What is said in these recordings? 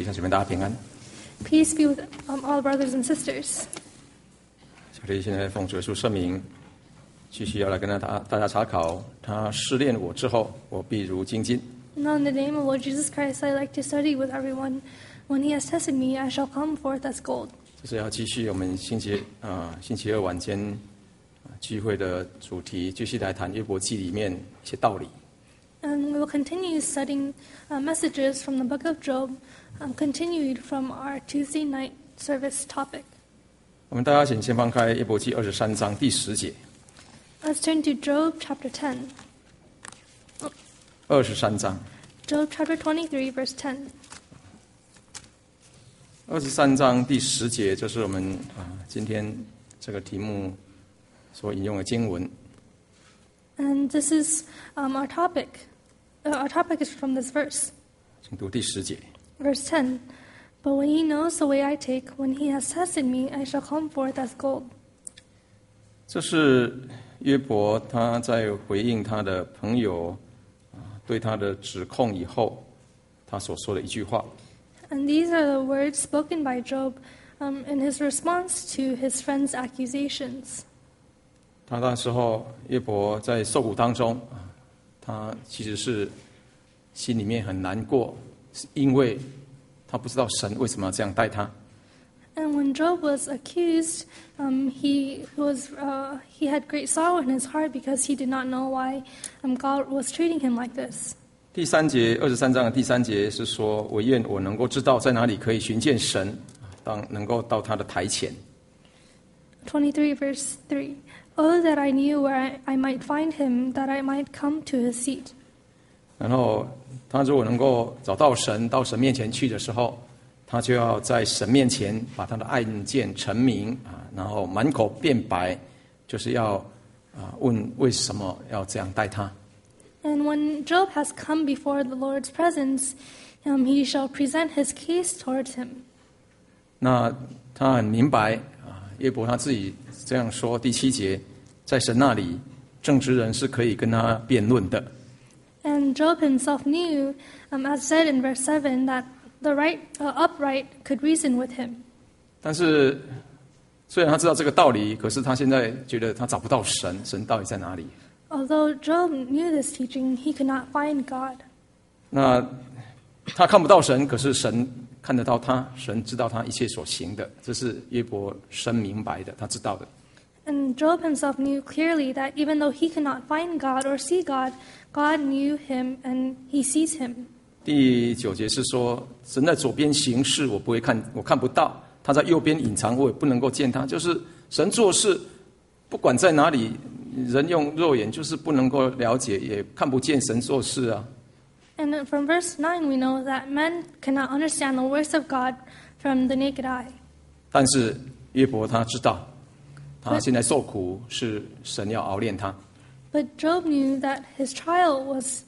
兄姐妹大家平安。 Peace be with all brothers and sisters. 小弟现在奉主耶稣圣名，继续要来跟大家查考。他试炼我之后，我必如精金。 Now in the name of Lord Jesus Christ, I like to study with everyone. When he has tested me, I shall come forth as gold. 这是要继续我们星期二晚间聚会的主题，继续来谈约伯记里面一些道理。 And we will continue studying messages from the book of Job, continued from our Tuesday night service topic. 我们大家请先翻开约伯记23章第10节。 Let's turn to Job chapter 10. 23章。 Job chapter 23, verse 10. 23章第10节，就是我们今天这个题目所引用的经文。 And this is our topic. Our topic is from this verse. 请读第10节。 Verse 10. But when he knows the way I take, when he has tested me, I shall come forth as gold. 这是约伯他在回应他的朋友对他的指控以后，他所说的一句话。 And these are the words spoken by Job in his response to his friend's accusations. 他那时候约伯在受苦当中，他其实是心里面很难过，是因为他不知道神为什么要这样待他。 And when Job was accused, he had great sorrow in his heart because he did not know why God was treating him like this. 第3节，23章的第3节是说：“我愿我能够知道在哪里可以寻见神，当能够到他的台前。” 23 verse 3. Oh, that I knew where I might find him, that I might come to his seat. 然后他如果能够找到神，到神面前去的时候，他就要在神面前把他的案件陈明然后满口辩白，就是要问为什么要这样待他。 And when Job has come before the Lord's presence, he shall present his case towards him. 那他很明白约伯他自己这样说，第7节，在神那里，正直人是可以跟他辩论的。 And Job himself knew, as said in verse 7, that the upright could reason with him. 但是虽然他知道这个道理，可是他现在觉得他找不到神，神到底在哪里？ Although Job knew this teaching, he could not find God. 那他看不到神，可是神看得到他，神知道他一切所行的，这是约伯深明白的，他知道的。 And Job himself knew clearly that even though he could not find God or see God, God knew him and he sees him. 第9节是说，神在左边行事，我看不到；他在右边隐藏，我也不能够见他。就是神做事，不管在哪里，人用肉眼就是不能够了解，也看不见神做事啊。 And from verse 9 we know that men cannot understand the works of God from the naked eye. 但是约伯他知道，他现在受苦是神要熬炼他。 But Job knew that his trial was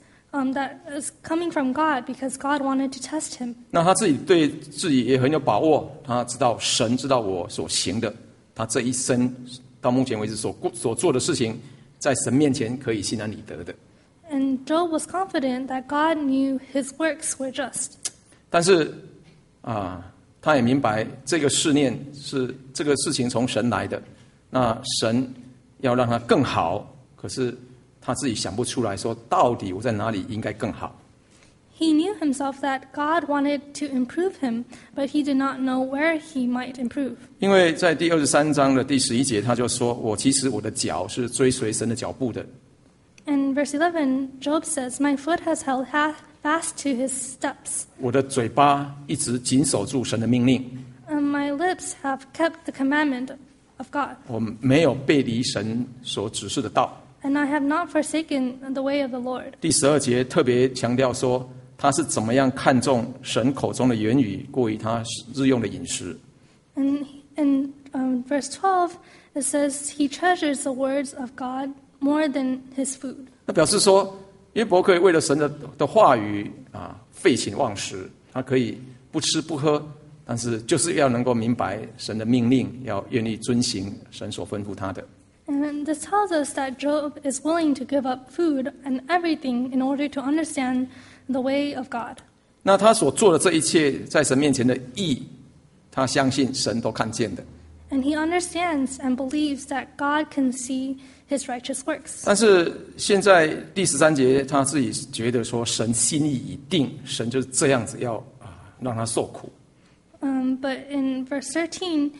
coming from God because God wanted to test him. 那他自己对自己也很有把握，他知道神知道我所行的，他这一生到目前为止所做的事情，在神面前可以心安理得的。 And Job was confident that God knew his works were just. 但是他也明白这个试炼是这个事情从神来的，那神要让他更好，可是他自己想不出来说到底我在哪里应该更好。 He knew himself that God wanted to improve him, but he did not know where he might improve. 因为在第23章的第11节，他就说：“其实我的脚是追随神的脚步的。” In verse 11, Job says, My foot has held fast to his steps. 我的嘴巴一直紧守住神的命令。 My lips have kept the commandment of God. 我没有背离神所指示的道。 And I have not forsaken the way of the Lord. 第12节特别强调说，他是怎么样看重神口中的言语，过于他日用的饮食。 And in verse 12, it says, He treasures the words of God more than his food. 那表示说，约伯可以为了神的话语废寝忘食，他可以不吃不喝，但是就是要能够明白神的命令，要愿意遵行神所吩咐他的。 And this tells us that Job is willing to give up food and everything in order to understand the way of God. 那他所做的这一切，在神面前的义，他相信神都看见的。 And he understands and believes that God can see his righteous works. 但是现在第13节，他自己觉得说，神心意已定，神就是这样子要让他受苦。 But in verse 13,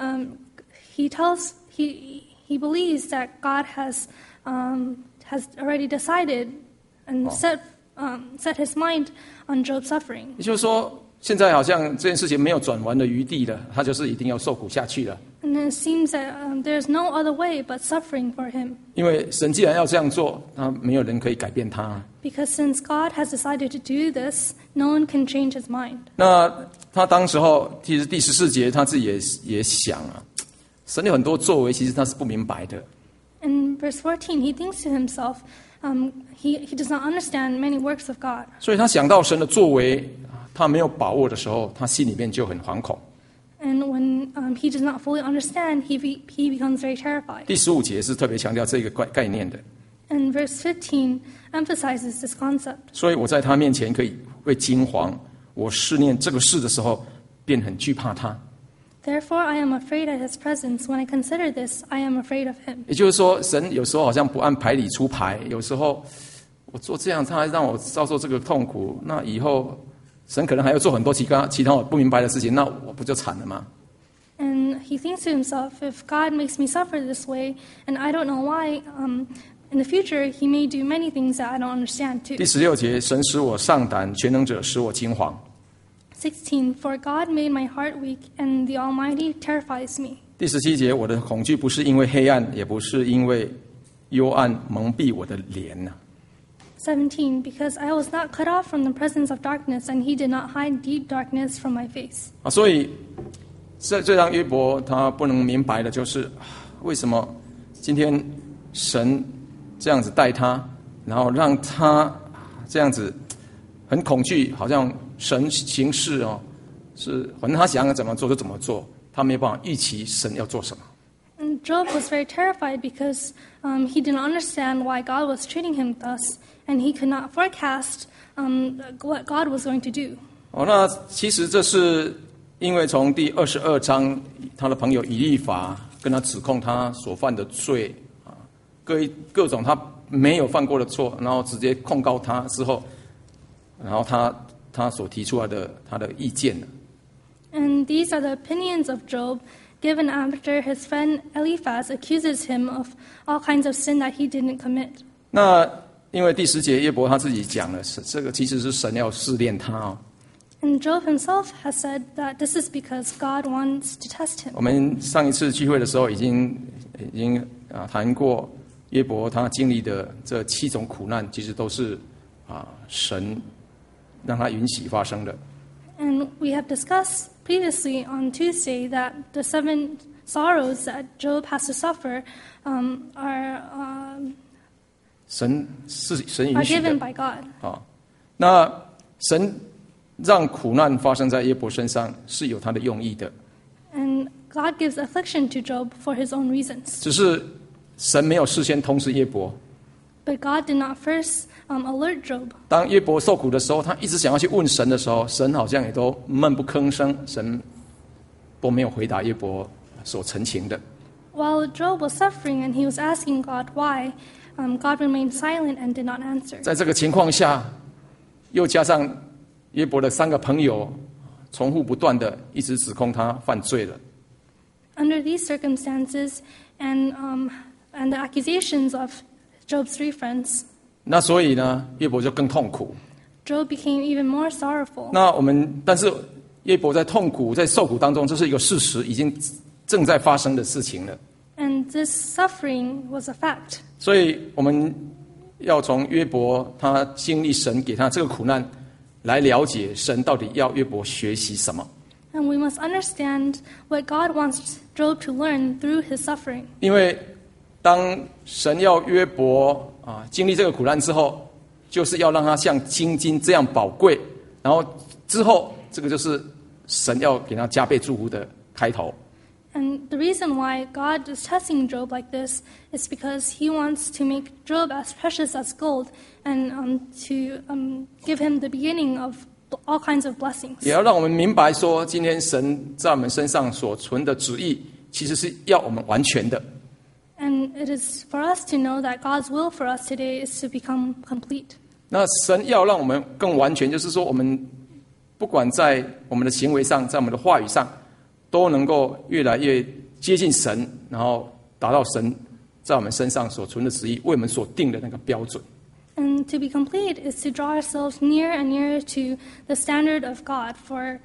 he believes that God has already decided and set his mind on Job's suffering. 也就是说，现在好像这件事情没有转圜的余地了，他就是一定要受苦下去了。 And it seems that there's no other way but suffering for him. 因为神既然要这样做，他没有人可以改变他。 Because since God has decided to do this, no one can change his mind. 那他当时候，其实第14节他自己也想神有很多作为，其实他是不明白的。 In verse 14, he thinks to himself, he does not understand many works of God. 所以他想到神的作为，他没有把握的时候，他心里面就很惶恐。 And when he does not fully understand, he becomes very terrified. 第15节是特别强调这个概念的。 And verse 15 emphasizes this concept. 所以我在他面前可以会惊惶，我思念这个事的时候，便很惧怕他。 Therefore, I am afraid at his presence. When I consider this, I am afraid of him. 也就是说，神有时候好像不按牌理出牌，有时候我做这样，他还让我遭受这个痛苦，那以后神可能还要做很多其他我不明白的事情，那我不就惨了吗？ And he thinks to himself, if God makes me suffer this way, and I don't know why, in the future he may do many things that I don't understand too. 第16节，神使我丧胆，全能者使我惊惶。 16, for God made my heart weak, and the Almighty terrifies me. 第17节，我的恐惧不是因为黑暗，也不是因为幽暗蒙蔽我的脸 17, because I was not cut off from the presence of darkness, and he did not hide deep darkness from my face. 所以最让约伯他不能明白的就是为什么今天神这样子待他，然后让他这样子很恐惧，好像神行事是反正他想要怎么做就怎么做，他没有办法预期神要做什么。 And Job was very terrified because he did not understand why God was treating him thus, and he could not forecast what God was going to do. 那其实这是因为从第22章，他的朋友以利法跟他指控他所犯的罪各种他没有犯过的错，然后直接控告他之后，然后他所提出来的他的意见。 And these are the opinions of Job given after his friend Eliphaz accuses him of all kinds of sin that he didn't commit. 那因为第10节约伯他自己讲了，这个其实是神要试炼他 And Job himself has said that this is because God wants to test him. 我们上一次聚会的时候已经谈过约伯他经历的这7种苦难，其实都是神让他允许发生的。 And we have discussed previously on Tuesday that the 7 sorrows that Job has to suffer are 神允许 given 的。 by God. 那神让苦难发生在约伯身上是有他的用意的。 And God gives affliction to Job for his own reasons. 只是神没有事先通知约伯。 But God did not first alert Job. 当约伯受苦的时候，他一直想要去问神的时候，神好像也都闷不吭声，神都没有回答约伯所陈情的。 While Job was suffering and he was asking God why, God remained silent and did not answer. 在这个情况下，又加上约伯的3个朋友重复不断的一直指控他犯罪了。 Under these circumstances and the accusations of Job's 3 friends, 那所以呢，约伯就更痛苦。 Job became even more sorrowful. 但是约伯在痛苦、在受苦当中，这是一个事实，已经正在发生的事情了。 And this suffering was a fact. 所以我们要从约伯他经历神给他这个苦难，来了解神到底要约伯学习什么。 And we must understand what God wants Job to learn through his suffering. 因为当神要约伯经历这个苦难之后，就是要让他像金金这样宝贵，然后之后这个就是神要给他加倍祝福的开头。 And the reason why God is testing Job like this is because he wants to make Job as precious as gold and to give him the beginning of all kinds of blessings. 也要让我们明白说，今天神在我们身上所存的旨意，其实是要我们完全的。 And it is for us to know that God's will for us today is to become complete. 那神要让我们更完全，就是说我们不管在我们的行为上，在我们的话语上，都能够越来越接近神，然后达到神在我们身上所存的旨意，为我们所定的那个标准。 And to be complete is to draw ourselves nearer and nearer to the standard of God for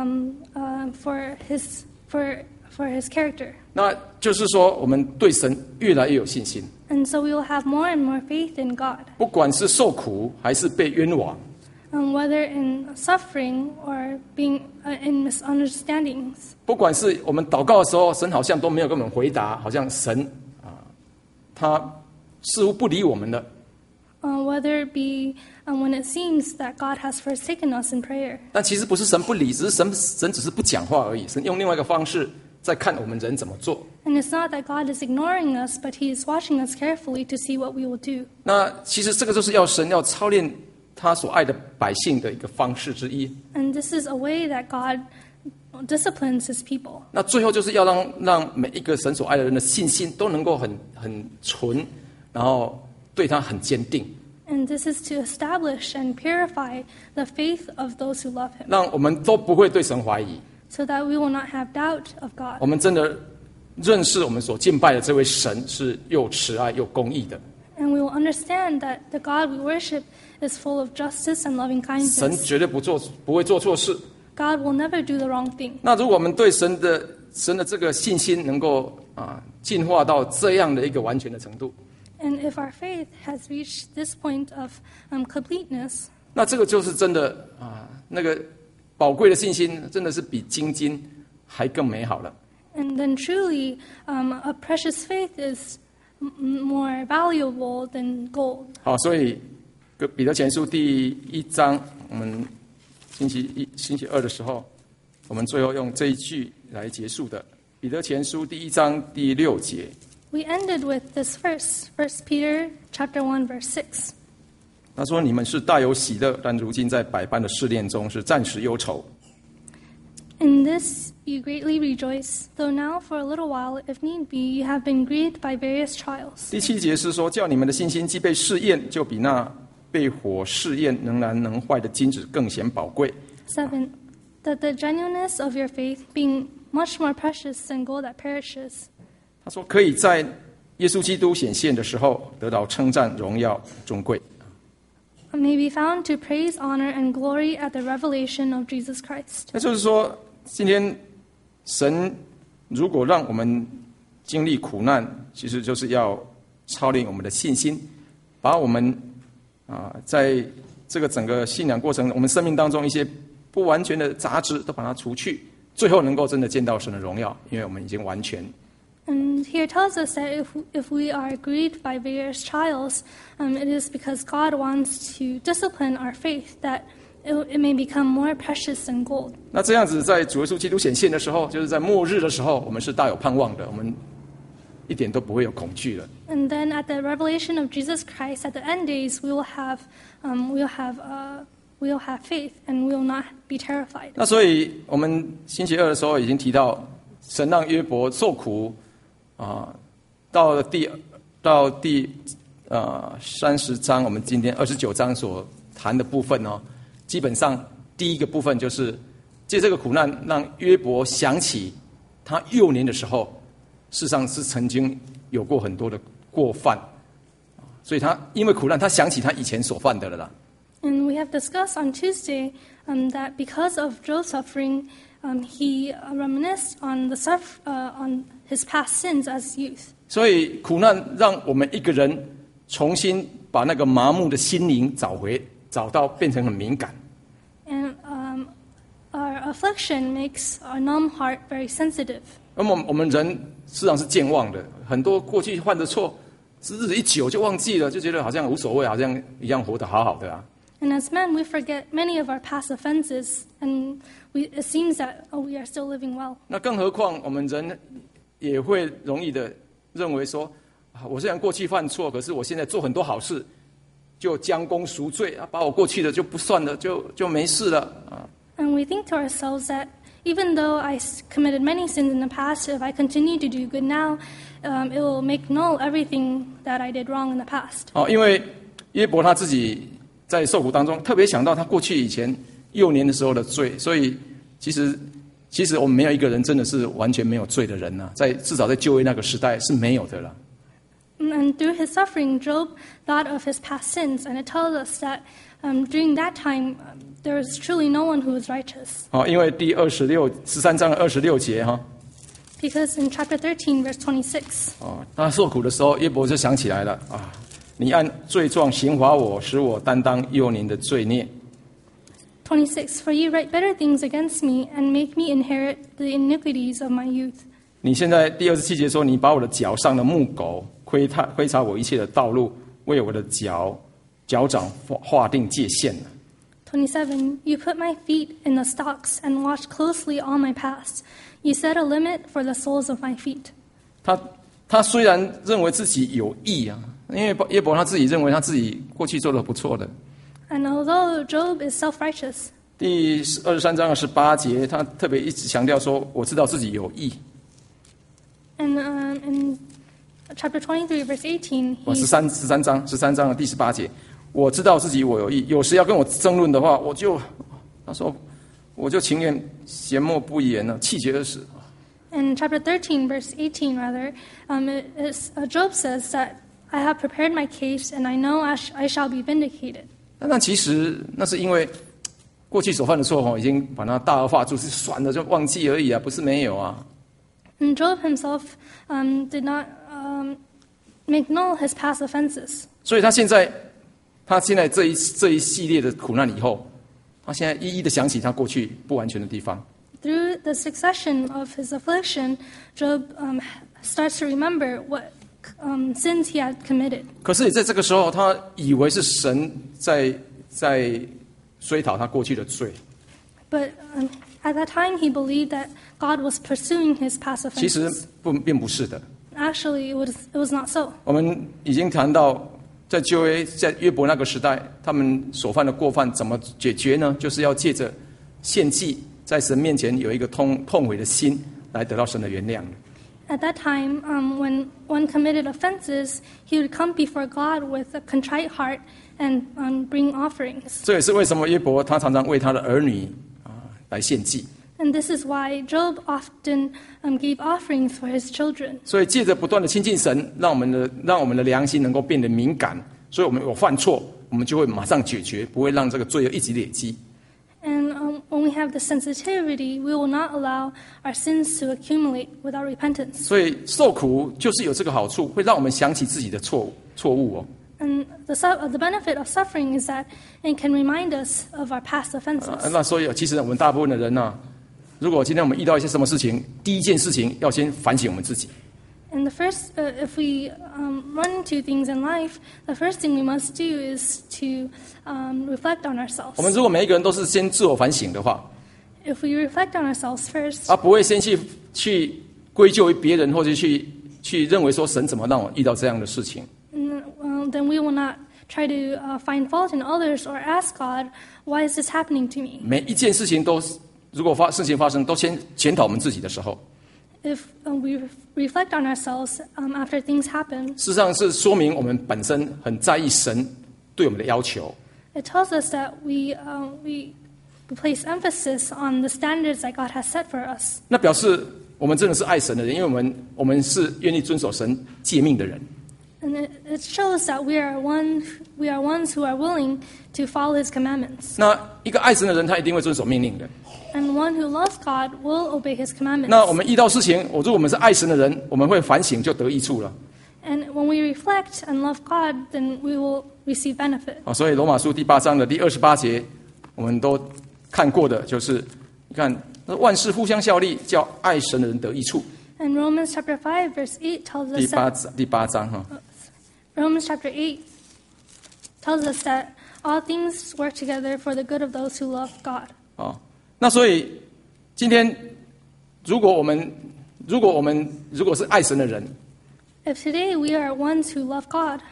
His character. 那就是说，我们对神越来越有信心。 And so we will have more and more faith in God. 不管是受苦还是被冤枉， Whether in suffering or being in misunderstandings. 不管是我们祷告的时候，神好像都没有跟我们回答，好像神他似乎不理我们了。 Whether it be when it seems that God has forsaken us in prayer. 但其实不是神不理，只是神只是不讲话而已。神用另外一个方式在看我们人怎么做。 And it's not that God is ignoring us, but He is watching us carefully to see what we will do. 那其实这个就是要神要操练他所爱的百姓的一个方式之一。 And this is a way that God disciplines His people. 那最后就是要让每一个神所爱的人的信心都能够很纯，然后对他很坚定。 And this is to establish and purify the faith of those who love Him, 让我们都不会对神怀疑， so that we will not have doubt of 我 God. 们真的认识我们所敬拜的这位神是又慈爱又公义的。 And we will understand that the God we worship is full of justice and loving 神 kindness. 绝对不会做错事。 God will never do the wrong thing. 那如果我们对神的这个信心能够进化到这样的一个完全的程度， And if our faith has reached this point of completeness, 那这个就是真的那个宝贵的信心，真的是比金金还更美好了。 and then truly a precious faith is more valuable than gold. 好，所以彼得前书第1章，我们星期二的时候，我们最后用这一句来结束的。彼得前书第1章第6节， We ended with this verse, 1 Peter chapter 1, verse 6. 他说：“你们是大有喜乐，但如今在百般的试炼中是暂时忧愁。 In this you greatly rejoice, though now for a little while, if need be, you have been grieved by various trials. 第7节是说，叫你们的信心既被试验，就比那被火试验能燃能坏的金子更显宝贵。 7. That the genuineness of your faith, being much more precious than gold that perishes, 他说，可以在耶稣基督显现的时候得到称赞、荣耀、尊贵。 may be found to praise, honor, and glory at the revelation of Jesus Christ. 那就是说，今天神如果让我们经历苦难，其实就是要操练我们的信心，把我们在这个整个信仰过程，我们生命当中一些不完全的杂质都把它除去，最后能够真的见到神的荣耀，因为我们已经完全。 And here tells us that if we are grieved by various trials, it is because God wants to discipline our faith, that it may become more precious than gold. 那这样子，在主耶稣基督显现的时候，就是在末日的时候，我们是大有盼望的，我们一点都不会有恐惧了。 And then at the revelation of Jesus Christ, at the end days, we will have faith, and we will not be terrified. 那所以我们星期二的时候已经提到，神让约伯受苦到第30章，我们今天29章所谈的部分哦，基本上第一个部分就是借这个苦难，让约伯想起他幼年的时候，事实上是曾经有过很多的过犯，所以他因为苦难，他想起他以前所犯的了啦。 And we have discussed on Tuesday that because of Job's suffering, he reminisced on on his past sins as youth. 所以苦难让我们一个人重新把那个麻木的心灵找到变成很敏感。 And our affliction makes our numb heart very sensitive. 那么我们人事实上是健忘的，很多过去犯的错，日子一久就忘记了，就觉得好像无所谓，好像一样活得好好的啊。 And as men, we forget many of our past offenses, and it seems that we are still living well. 那更何况我们人也会容易的认为说，我虽然过去犯错，可是我现在做很多好事， 就将功赎罪啊，把我过去的就不算了，就没事了啊。 And we think to ourselves that even though I committed many sins in the past, if I continue to do good now, it will make null everything that I did wrong in the past. 因为约伯他自己在受苦当中，特别想到他过去以前幼年的时候的罪，所以其实我们没有一个人真的是完全没有罪的人呐，至少在旧约那个时代是没有的了。 And through his suffering, Job thought of his past sins, and it tells us that during that time, there was truly no one who was righteous. 因为第13章26节哈。 Because in chapter 13, verse 26. 他受苦的时候，约伯就想起来了啊，你按罪状刑罚我，使我担当幼年的罪孽。 26. For you write better things against me, and make me inherit the iniquities of my youth. 你现在第27节说，你把我的脚上的木狗窥察我一切的道路，为我的脚掌划定界限了。 27. You put my feet in the stocks and watch closely all my paths. You set a limit for the soles of my feet. 他虽然认为自己有义啊，因为约伯他自己认为他自己过去做得不错的。 And although Job is self-righteous. 第23章18节，他特别一直强调说，我知道自己有义。 And in chapter 23, verse 18, 13章的第18节，我知道自己我有义，有时要跟我争论的话，他说我就情愿缄默不言了，气绝而死。 In chapter 13, verse 18, rather, Job says that I have prepared my case, and I know I shall be vindicated. 那其实那是因为过去所犯的错已经把它大而化之，是算了就忘记而已啊，不是没有啊。 And Job himself did not make null his past offenses. 所以他现在这一系列的苦难以后，他现在一一的想起他过去不完全的地方。 Through the succession of his affliction, Job starts to remember what sins he had committed. 可是也在这个时候，他以为是神在追讨他过去的罪。 But at that time, he believed that God was pursuing his past 其实 offenses. 并不是的。 Actually, it was not so. 我们已经谈到，在旧约在约伯那个时代，他们所犯的过犯怎么解决呢？就是要借着献祭，在神面前有一个痛悔的心，来得到神的原谅。 At that time, when one committed offenses, he would come before God with a contrite heart and bring offerings. 这也是为什么约伯他常常为他的儿女来献祭。 And this is why Job often gave offerings for his children. 所以借着不断的亲近神，让我们的良心能够变得敏感，所以我们有犯错，我们就会马上解决，不会让这个罪恶一直累积。 And when we have the sensitivity, we will not allow our sins to accumulate without repentance. 所以受苦就是有这个好处，会让我们想起自己的错误哦。 And the benefit of suffering is that it can remind us of our past offenses. 那所以其实我们大部分的人如果今天我们遇到一些什么事情，第一件事情要先反省我们自己。 And the first, if we run into things in life, the first thing we must do is to reflect on ourselves. 我们如果每一个人都是先自我反省的话， If we reflect on ourselves first, 不会先去归咎于别人，或者去认为说神怎么让我遇到这样的事情。 then we will not try to find fault in others or ask God, why is this happening to me? 每一件事情如果事情发生，都先检讨我们自己的时候， If we reflect on ourselves after things happen, 事实上是说明我们本身很在意神对我们的要求。 it tells us that we place emphasis on the standards that God has set for us. 那表示我们真的是爱神的人，因为我们是愿意遵守神诫命的人。 And it shows that we are ones who are willing to follow His commandments. 那一个爱神的人，他一定会遵守命令的。 And one who loves God will obey His commandments. 那我们遇到事情，如果我们是爱神的人，我们会反省，就得益处了。 And when we reflect and love God, then we will receive benefit. 所以罗马书第8章的第28节，我们都看过的，就是你看，万事互相效力，叫爱神的人得益处。 And Romans chapter 5 verse 8 tells us that 第八章 Romans chapter 8 tells us that all things work together for the good of those who love God. 那所以今天，如果是爱神的人， If today we are ones who love God,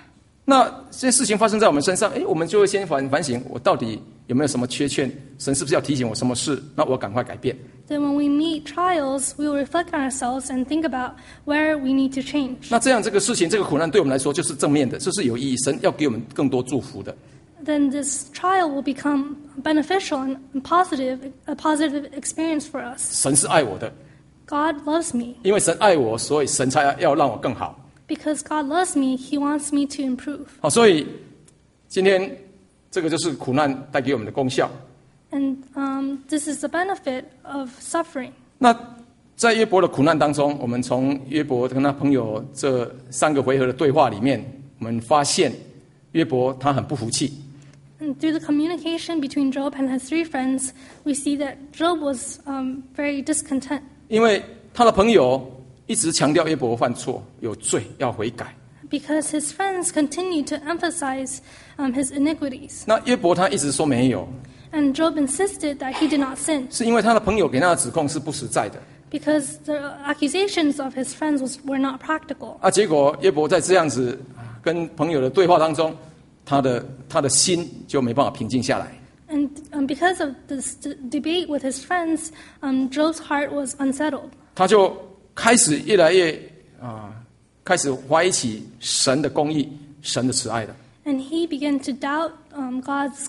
那这些事情发生在我们身上，我们就会先反省，我到底有没有什么缺欠？神是不是要提醒我什么事？那我赶快改变。 Then when we meet trials, we will reflect on ourselves and think about where we need to change. 那这样这个事情，这个苦难对我们来说就是正面的，这是有意义，神要给我们更多祝福的。 Then this trial will become beneficial and positive, a positive experience for us. 神是爱我的， God loves me. 因为神爱我，所以神才要让我更好。 Because God loves me, He wants me to improve. 好，所以今天这个就是苦难带给我们的功效。 And this is the benefit of suffering. 那在约伯的苦难当中，我们从约伯跟他朋友这3个回合的对话里面，我们发现约伯他很不服气。 And through the communication between Job and his 3 friends, we see that Job was very discontent. 因为他的朋友一直强调约伯犯错、有罪，要悔改。 Because his friends continued to emphasize his iniquities. 那约伯他一直说没有， And Job insisted that he did not sin. 是因为他的朋友给他的指控是不实在的。 Because the accusations of his friends were not practical. 结果约伯在这样子跟朋友的对话当中，他的心就没办法平静下来。 And because of this debate with his friends, Job's heart was unsettled. 他就开始越来越开始怀疑起神的公义、神的慈爱的。 And he began to doubt God's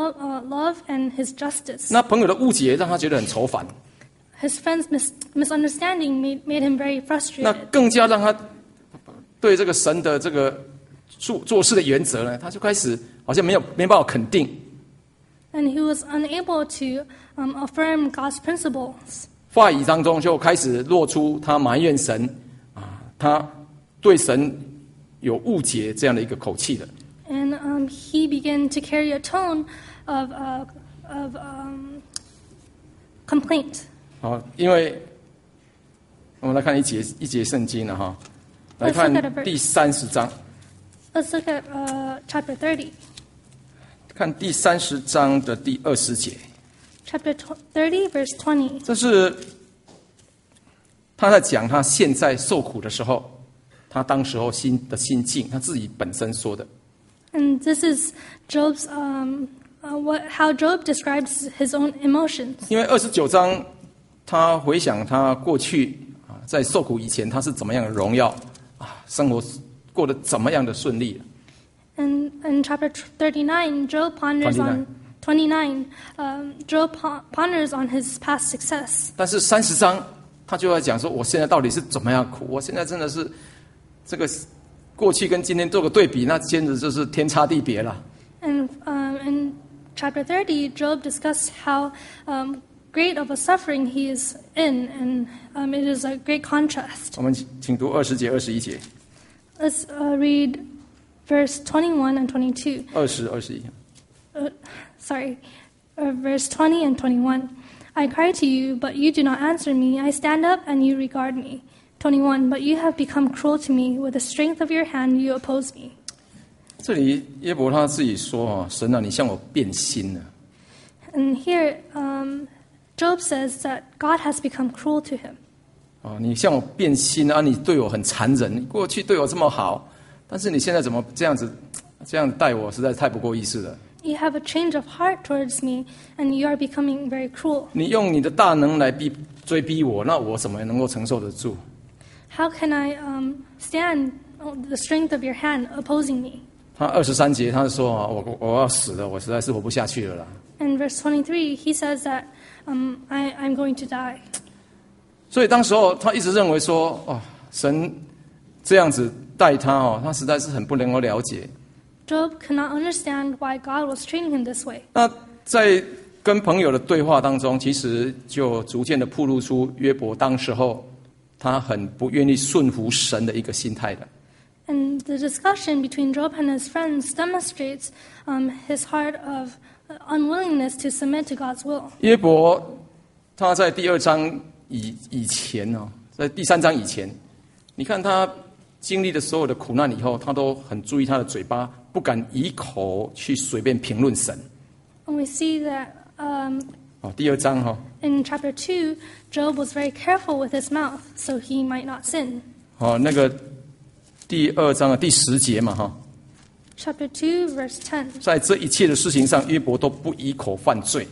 love and his justice. 那朋友的误解让他觉得很愁烦， His friends' misunderstanding made him very 那 frustrated. 更加让他对这个神的这个做事的原则呢，他就开始好像没办法肯定。 And he was unable to affirm God's principles. 话语当中就开始落出他埋怨神他对神有误解这样的一个口气的。 And he began to carry a tone of complaint. 好，因为我们来看一节圣经了哈，来看 Let's look at a verse. 第30章， Let's look at chapter 30. 看第30章的第20节， Chapter 30, verse 20. 这是他在讲他现在受苦的时候，他当时候心境，他自己本身说的。 And this is Job's how Job describes his own emotions. 因为29章，他回想他过去在受苦以前，他是怎么样的荣耀生活过得怎么样的顺利。 And in chapter 39, Job ponders on 29. Job ponders on his past success. 但是30章，他就要讲说，我现在到底是怎么样苦？我现在真的是这个过去跟今天做个对比，那简直就是天差地别了。 And in chapter 30, Job discussed how great of a suffering he is in, and it is a great contrast. 我们请读20节、21节。 Let's read verse 21 and 22. 20、21。 Verse 20 and 21. I cry to you, but you do not answer me. I stand up and you regard me. 21. But you have become cruel to me. With the strength of your hand, you oppose me. 这里约伯他自己说神啊，你向我变心了。 And here, Job says that God has become cruel to him. 你向我变心啊！你对我很残忍，你过去对我这么好，但是你现在怎么这样待我，实在是太不够意思了。 You have a change of heart towards me, and you are becoming very cruel. 你用你的大能来追逼我，那我怎么能够承受得住？ How can I stand the strength of your hand opposing me? 他23节他说我要死了，我实在是活不下去了啦。 In verse 23, he says that I'm going to die. 所以当时候他一直认为说，神这样子待他他实在是很不能够了解。 Job could not understand why God was treating him this way. 那在跟朋友的对话当中，其实就逐渐的暴露出约伯当时候他很不愿意顺服神的一个心态的。 And the discussion between Job and his friends demonstrates his heart of unwillingness to submit to God's will. 约伯他在第2章以前在第3章以前，你看他经历的所有的苦难以后，他都很注意他的嘴巴，不敢以口去随便评论神。 And we see that 第2章 in chapter 2, Job was very careful with his mouth so he might not sin. 那个第2章的第10节嘛 chapter 2, verse 10. 在这一切的事情上，约伯都不以口犯罪。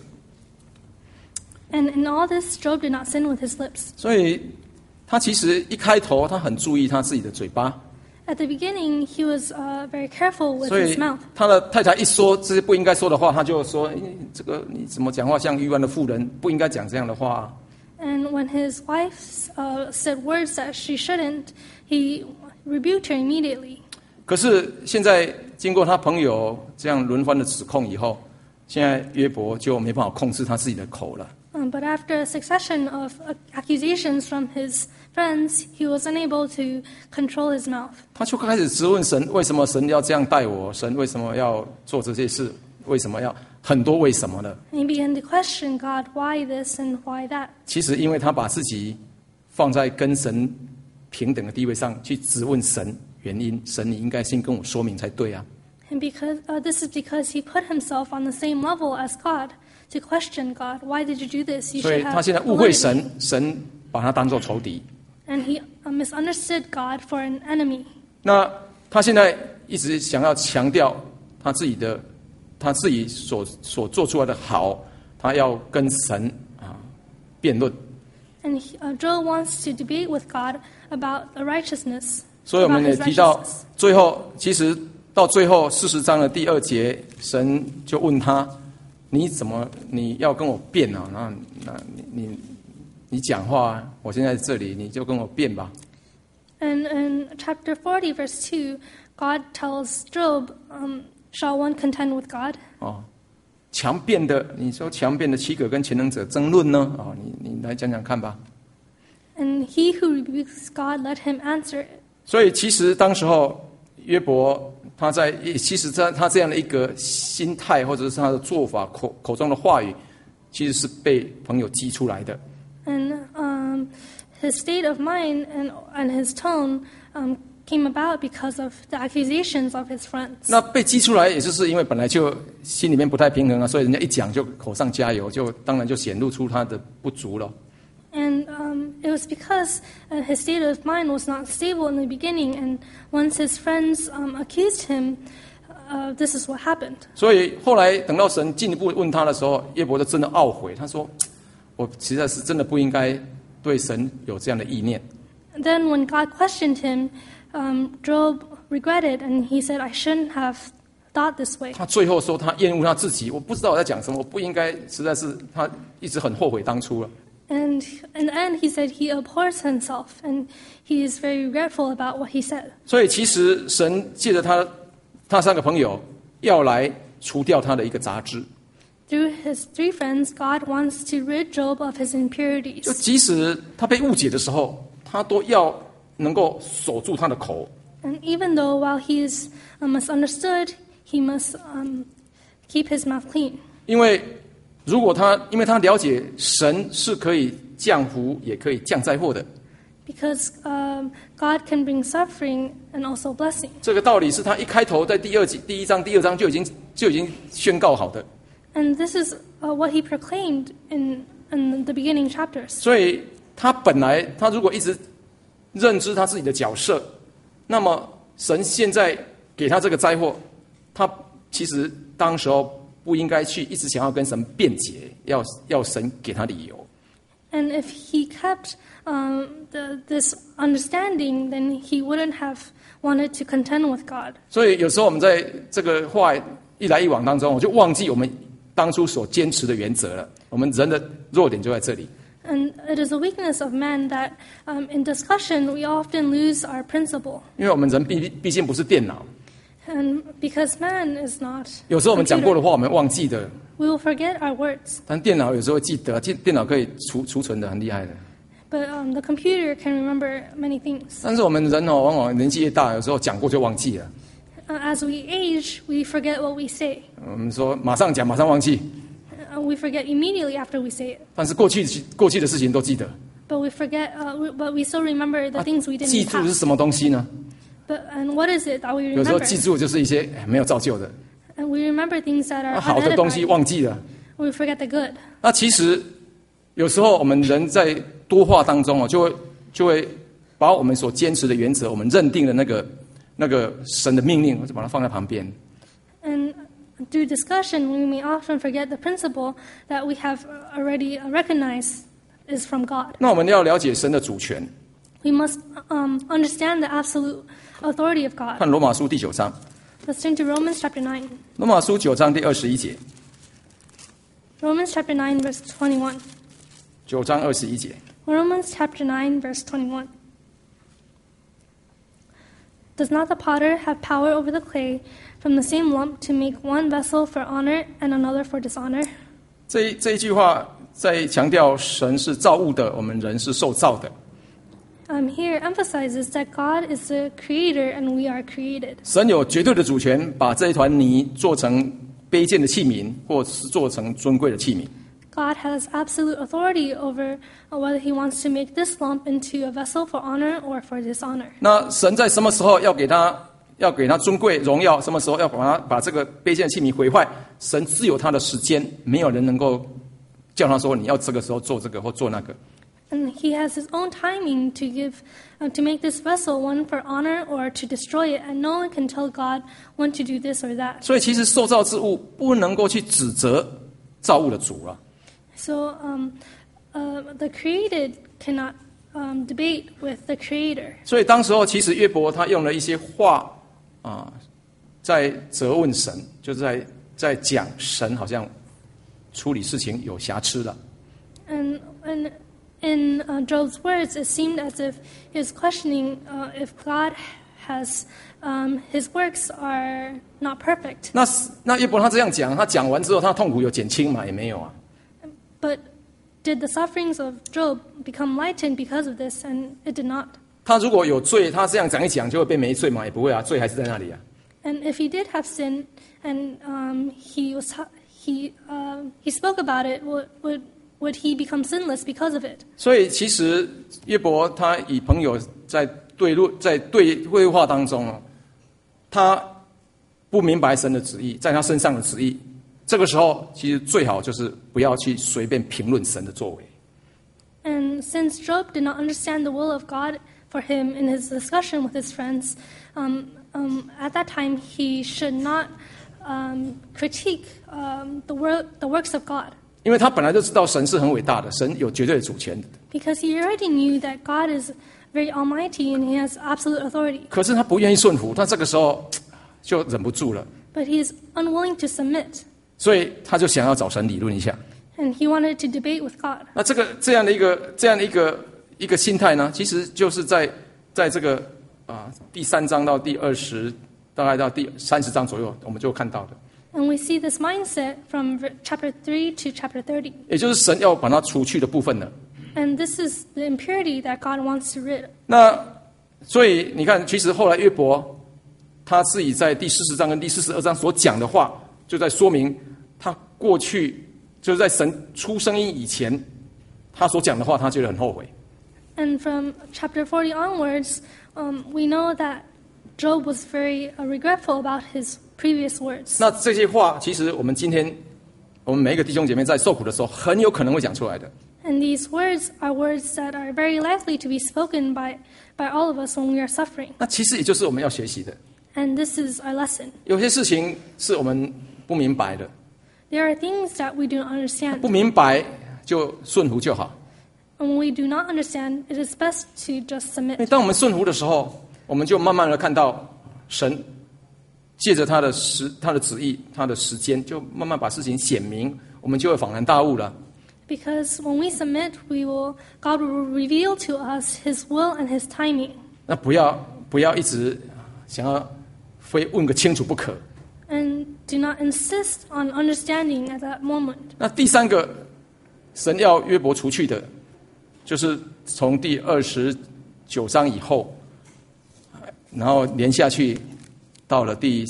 And in all this, Job did not sin with his lips. 所以他其实一开头，他很注意他自己的嘴巴。 At the beginning, he was very careful with 所 his 以 mouth. 他的太太一说这些不应该说的话，他就说：“这个你怎么讲话像愚顽的妇人？不应该讲这样的话。” And when his wife said words that she shouldn't, he rebuked her immediately. 可是现在经过他朋友这样轮番的指控以后，现在约伯就没办法控制他自己的口了。 But after a succession of accusations from his friends, he was unable to control his mouth. 他就开始质问神：为什么神要这样待我？神为什么要做这些事？为什么要很多为什么呢？ And he began to question God, why this and why that? 其实，因为他把自己放在跟神平等的地位上去质问神原因，神你应该先跟我说明才对啊。 And this is because he put himself on the same level as God to question God. Why did you do this? You 所以 should 他 have 现在误会 alerted 神 me.， 神把他当作仇敌。 And he misunderstood God for an enemy. 那他现在一直想要强调他自己所做出来的好，他要跟神辩论。 And Job wants to debate with God about the righteousness. 所以我们 about 也 his 提到 righteousness. 最后，其实到最后40章的第2节，神就问他：“你要跟我辩啊？那你讲话，我现在这里，你就跟我辩吧。” And in chapter 40, verse 2, God tells Job, shall one contend with God? 强辩的，你说强辩的7个跟全能者争论呢？你来讲讲看吧。 And he who rebukes God, let him answer it. 所以其实当时候约伯他在他这样的一个心态，或者是他的做法、口中的话语，其实是被朋友激出来的。 And his state of mind and his tone came about because of the accusations of his friends. 那被激出来，也就是因为本来就心里面不太平衡啊，所以人家一讲就口上加油，当然就显露出他的不足了。 And it was because his state of mind was not stable in the beginning, and once his friends accused him, this is what happened. 所以后来等到神进一步问他的时候，约伯就真的懊悔，他说：“我实在是真的不应该对神有这样的意念。” And then when God questioned him, Job regretted, and he said, I shouldn't have thought this way. 他最后说他厌恶他自己，我不知道我在讲什么，我不应该，实在是他一直很后悔当初了。 And in the end, he said he abhors himself, and he is very regretful about what he said. 所以其实神借着他3个朋友要来除掉他的一个杂质。 Through his 3 friends, God wants to rid Job of his 就 impurities. 即使他被误解的时候，他都要能够守住他的口。 And even though while he is misunderstood, he must keep his mouth clean. 因为他了解神是可以降福，也可以降灾祸的。 Because God can bring suffering and also blessing. 这个道理是他一开头在第1章、第2章就已经宣告好的。 And this is what he proclaimed in the beginning chapters. 所以他本来他如果一直认知他自己的角色，那么神现在给他这个灾祸，他其实当时候不应该去一直想要跟神辩解，要神给他理由。 And if he kept this understanding, then he wouldn't have wanted to contend with God. 所以有时候我们在这个话一来一往当中，我就忘记我们当初所坚持的原则了。我们人的弱点就在这里。 And it is a weakness of man that in discussion we often lose our principle. 因为我们人毕竟不是电脑， And because man is not 有时候我们讲过的 computer, 话我们忘记的， we will forget our words. 但电脑有时候会记得，电脑可以储存的很厉害的。 But the computer can remember many things. 但是我们人往往年纪越大，有时候讲过就忘记了。 As we age, we forget what we say. 我们说马上讲，马上忘记， We forget immediately after we say it. 但是过去的事情都记得。 But we forget. But we still remember the things we didn't 记住 have. 是什么东西呢？ And what is it that we 有时候 remember? 记住就是一些没有造就的， And we remember things that are 好的东西 unedified. 忘记了。 We forget the good. 那其实有时候我们人在多话当中就会把我们所坚持的原则，我们认定的那个那个神的命令，我就把它放在旁边。 And through discussion, we may often forget the principle that we have already recognized is from God. 那我们要了解神的主权， We must understand the absolute authority of God. 看罗马书第9章。 Let's turn to Romans chapter 9. 罗马书9章第21节。 Romans chapter 9, verse 21. 9章21节。 Romans chapter 9, verse 21. Does not the potter have power over the clay from the same lump to make one vessel for honor and another for dishonor? 这一句话在强调神是造物的，我们人是受造的。 Here emphasizes that God is the creator and we are created. 神有绝对的主权，把这一团泥做成卑贱的器皿，或是做成尊贵的器皿。 God has absolute authority over whether he wants to make this lump into a vessel for honor or for dishonor. 那神在什么时候要给他尊贵荣耀，什么时候要把这个卑贱的器皿毁坏，神自有他的时间，没有人能够叫他说你要这个时候做这个或做那个。 And he has his own timing to give, to make this vessel one for honor or to destroy it, and no one can tell God when to do this or that. 所以其实受造之物不能够去指责造物的主了。 So the created cannot debate with the creator. 所以当时候其实约伯他用了一些话在责问神，就是在讲神好像处理事情有瑕疵了。 And in Job's words, it seemed as if he was questioning if God has his works are not perfect. 那约伯他这样讲，他讲完之后，他痛苦有减轻吗？也没有啊。 But did the sufferings of Job become lightened because of this? And it did not. 他如果有罪，他这样讲一讲就会变没罪吗？也不会啊，罪还是在那里啊。 And if he did have sin, and he spoke about it, would he become sinless because of it? 所以其实约伯他与朋友在对话当中，他不明白神的旨意，在他身上的旨意。这个时候，其实最好就是不要去随便评论神的作为。 And since Job did not understand the will of God for him in his discussion with his friends, at that time he should not critique the works of God. 因为他本来就知道神是很伟大的，神有绝对的主权的。 Because he already knew that God is very almighty and he has absolute authority. 可是他不愿意顺服，他这个时候就忍不住了， But he is unwilling to submit. 所以他就想要找神理论一下。 And he wanted to debate with God. 那这样的一个心态呢，其实就是在这个第3章到第20，大概到第30章左右，我们就看到的。 And we see this mindset from chapter 3 to chapter 30. 也就是神要把它除去的部分了。 And this is the impurity that God wants to rid. 那所以你看，其实后来约伯他自己在第40章跟第42章所讲的话，就在说明他过去就是在神出生以前，他所讲的话，他觉得很后悔。 And from chapter 40 onwards, we know that Job was very regretful about his previous words. 那这些话，其实我们今天我们每一个弟兄姐妹在受苦的时候，很有可能会讲出来的。 And these words are words that are very likely to be spoken by all of us when we are suffering. 那其实也就是我们要学习的。 And this is our lesson. 有些事情是我们不明白的， There are things that we do not understand. 不明白就顺服就好。 And when we do not understand, it is best to just 因为 submit. 当我们顺服的时候，我们就慢慢的看到神借着他的旨意、他的时间，就慢慢把事情显明，我们就会恍然大悟了。 Because when we submit, God will reveal to us His will and His timing. 那不要一直想要非问个清楚不可。 And do not insist on understanding at that moment. 那第3个，神要约伯除去的，就是从第29章以后，然后连下去到了第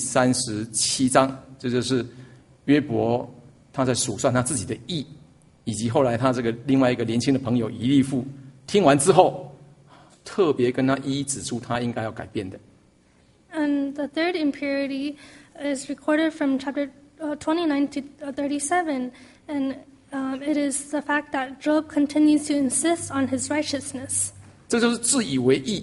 37章，这就是约伯他在数算他自己的义，以及后来他这个另外一个年轻的朋友以利父听完之后，特别跟他一一指出他应该要改变的。 And the third impurity is recorded from chapter 29 to 37, and it is the fact that Job continues to insist on his righteousness. 这就是自以为义，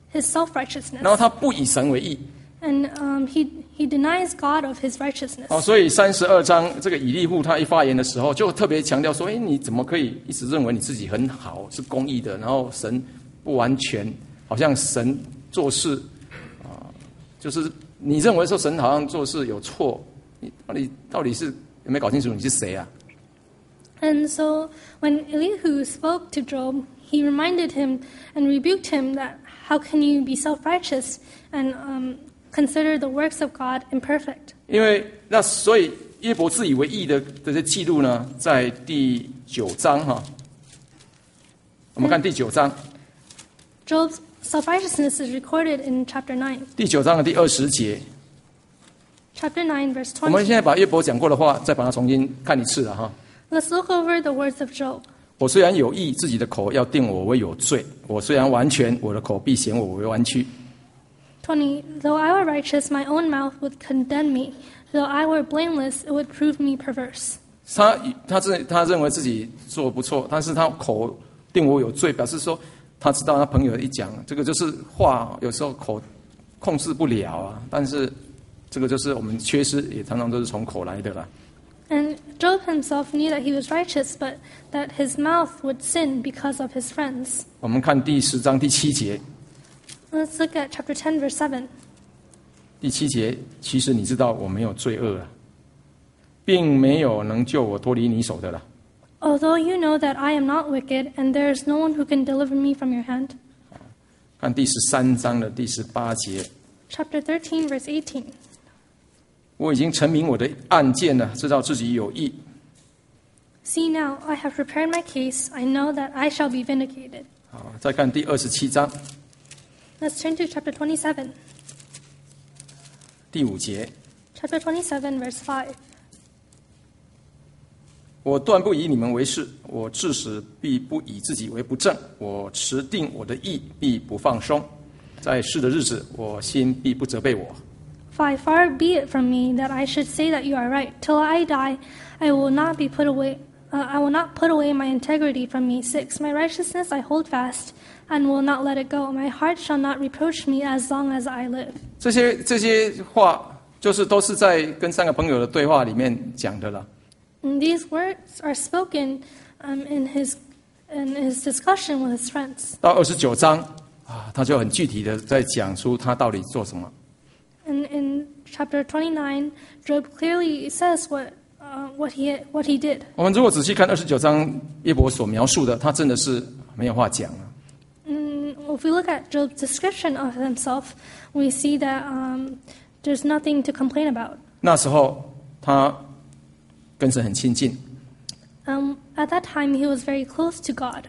his self-righteousness. 然后他不以神为义。 And he denies God of his righteousness. 所以32章这个以利户他一发言的时候，就特别强调说：你怎么可以一直认为你自己很好，是公义的，然后神不完全，好像神做事就是你认为说神好像做事有错，你到底是有没有搞清楚你是谁啊？ And so when Elihu spoke to Job, he reminded him and rebuked him that how can you be self-righteous and consider the works of God imperfect? 因为所以约伯自以为义的这些记录呢，在第9章哈，我们看第9章。 Job's self-righteousness is recorded in chapter 9. 第9章的第20节。 Chapter 9, verse 我们 20. 现在把约伯讲过的话，再把它重新看一次了哈。 Let's look over the words of Job. 我虽然有义，自己的口要定我为有罪；我虽然完全，我的口必显我为弯曲。 20. Though I were righteous, my own mouth would condemn me. Though I were blameless, it would prove me perverse. 他认为自己做得不错，但是他口定我有罪，表示说他知道他朋友一讲，这个就是话有时候口控制不了啊。但是这个就是我们缺失，也常常都是从口来的啦。 And Job himself knew that he was righteous, but that his mouth would sin because of his friends. 我们看第10章第7节。 Let's look at chapter 10, verse 7. 第7节，其实你知道我没有罪恶了，并没有能救我脱离你手的了。 Although you know that I am not wicked, and there is no one who can deliver me from your hand. 看第13章的第18节。 Chapter 13, verse 18. 我已经陈明我的案件了，知道自己有义。 See now, I have prepared my case. I know that I shall be vindicated. 好，再看第27章 Let's turn to chapter 27. 第5节。 Chapter 27, verse 5. 我断不以你们为是，我至死必不以自己为不正。我持定我的义，必不放松。在世的日子，我心必不责备我。 Far be it from me that I should say that you are right. Till I die, I will not put away my integrity from me. 6. My righteousness I hold fast, and will not let it go. My heart shall not reproach me as long as I live. 这些话，都是在跟3个朋友的对话里面讲的了。 And these words are spoken in his discussion with his friends. 到29章他就很具体的在讲出他到底做什么。 And in chapter 29, Job clearly says what he did. 我们如果仔细看29章约伯所描述的，他真的是没有话讲了。 If we look at Job's description of himself, we see that there's nothing to complain about. 那时候他跟神很亲近。 At that time, he was very close to God.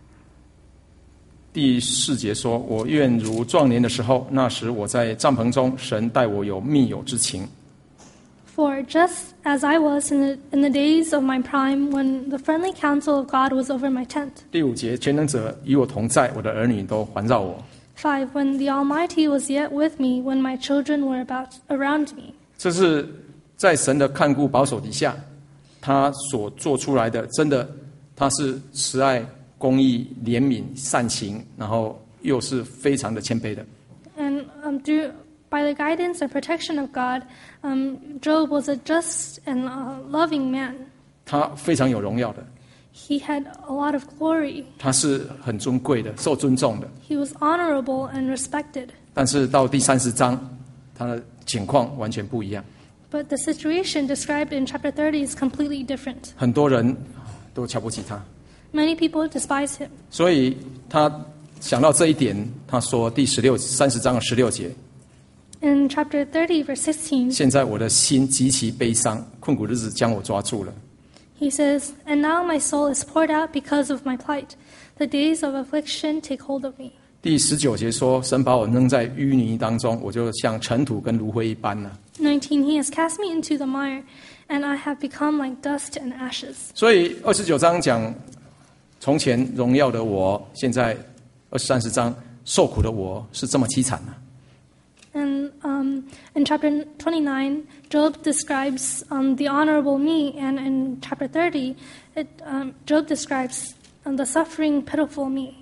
第4节说：“我愿如壮年的时候，那时我在帐篷中，神待我有密友之情。” For just as I was in the days of my prime, when the friendly counsel of God was over my tent. 第5节，全能者与我同在，我的儿女都环绕我。 5. When the Almighty was yet with me, when my children were around me. 这是在神的看顾保守底下，他所做出来的，真的，他是慈爱、公义、怜悯、善行，然后又是非常的谦卑的。 And by the guidance and protection of God, Job was a just and loving man. 他非常有荣耀的， He had a lot of glory. 他是很尊贵的，受尊重的。 He was honorable and respected. 但是到第30章，他的情况完全不一样。 But the situation described in chapter 30 is completely different. 很多人都瞧不起他， Many people despise him. 所以他想到这一点，他说30章的16节。 In chapter 30, verse 16, 现在我的心极其悲伤，困苦日子将我抓住了。 he says, And now my soul is poured out because of my plight. The days of affliction take hold of me. 第19节说，神把我扔在淤泥当中，我就像尘土跟炉灰一般了。 19, he has cast me into the mire, and I have become like dust and ashes. 所以29章讲从前荣耀的我，现在30章受苦的我是这么凄惨啊。 And in chapter 29, Job describes the honorable me, and in chapter 30, Job describes the suffering, pitiful me.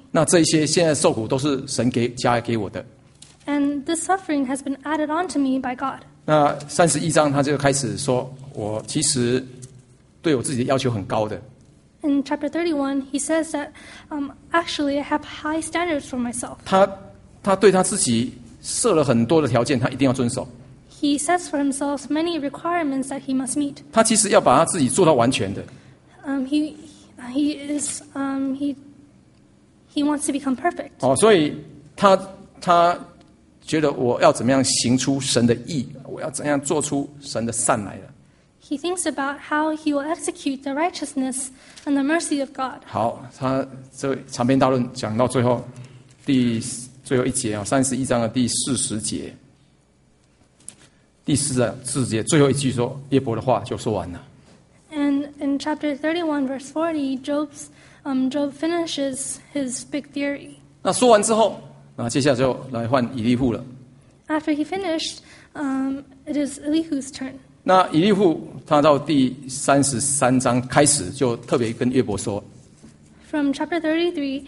那这些现在受苦都是神加给我的。 And this suffering has been added on to me by God. 那31章他就开始说，我其实对我自己的要求很高的。 In chapter 31, he says that actually I have high standards for myself. 他对他自己设了很多的条件，他一定要遵守。 He sets for himself many requirements that he must meet. 他其实要把他自己做到完全的。 He wants to become perfect. 哦，所以他觉得我要怎么样行出神的义，我要怎样做出神的善来了。 He thinks about how he will execute the righteousness and the mercy of God. 好，他这长篇大论讲到最后，最后一节啊，31章的第40节，第4节最后一句说，约伯的话就说完了。 And in chapter 31, verse 40, Job finishes his big theory. 那说完之后，那接下来就来换以利户了。 After he finished, it is Elihu's turn. 那以利户他到第33章开始就特别跟约伯说， From chapter 33,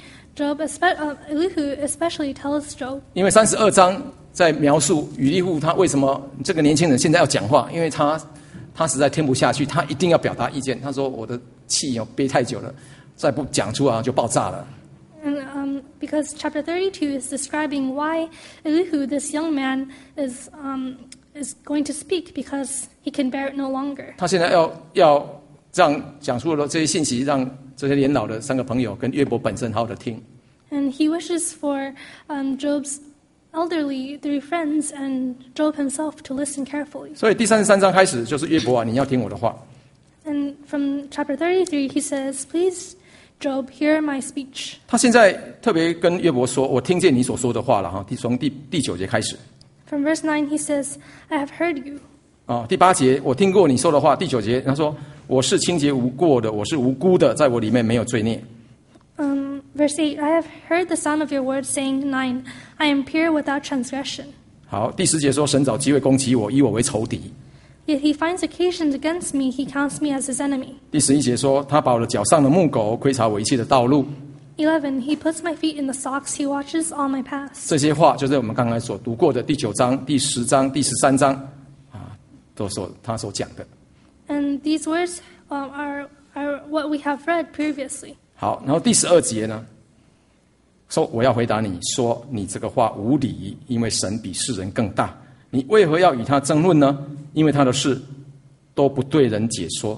Elihu especially tells Job, 因为32章在描述以利户他为什么这个年轻人现在要讲话，因为他实在听不下去，他一定要表达意见。他说我的气憋太久了，再不讲出来就爆炸了。 and because chapter 32 is describing why Elihu, this young man, is going to speak because he can bear it no longer. 他现在要让讲出了这些信息，让这些年老的3个朋友跟约伯本身好好的听。 And he wishes for Job's elderly 3 friends and Job himself to listen carefully. 所以第33章开始就是约伯啊，你要听我的话。 And from chapter 33, he says, Please, Job, hear my speech. 他现在特别跟约伯说，我听见你所说的话了哈。从第9节开始。 From verse 9, he says, I have heard you. 第8节，我听过你说的话。第9节，他说我是清洁无过的，我是无辜的，在我里面没有罪孽。 Verse 8, I have heard the sound of your words, saying 9, I am pure without transgression. 好，第10节说神找机会攻击我，以我为仇敌。 Yet he finds occasions against me, he counts me as his enemy. 第11节说他把我的脚上的木狗窥察我一切的道路。 11, he puts my feet in the socks, he watches all my paths. 这些话就是我们刚才所读过的第9章、第10章、第13章都他所讲的。 And these words are what we have read previously. 好，然后第12节呢，说我要回答你说你这个话无理，因为神比世人更大，你为何要与他争论呢？因为他的事都不对人解说。